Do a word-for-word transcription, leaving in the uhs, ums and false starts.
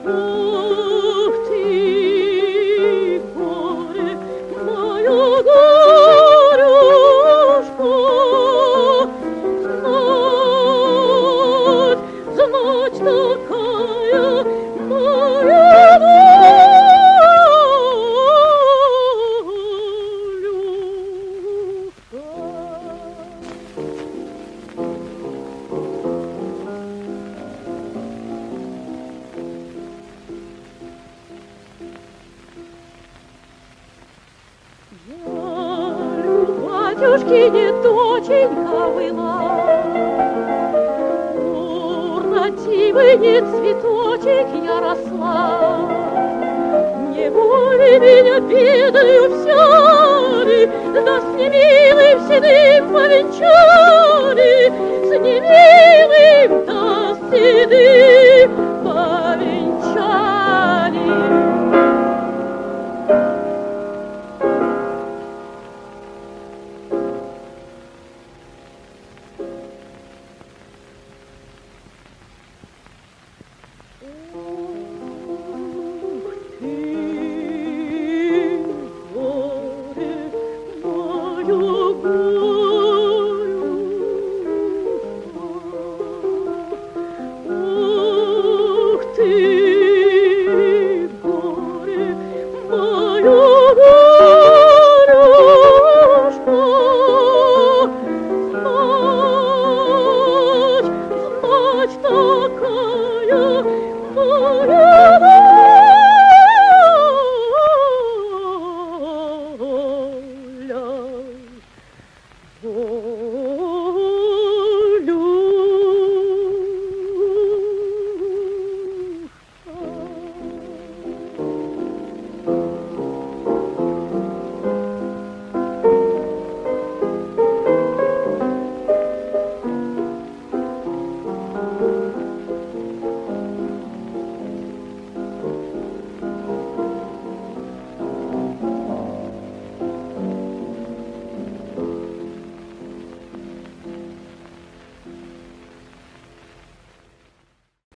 Ух ты, горе, моё горюшко, знать, знать такая моя волюшка. Батюшкине доченька была, уродивый не цветочек я росла. Неволей меня бедою взяли, да с немилым седым повенчали, с немилым да с седым повенчали. Такая моя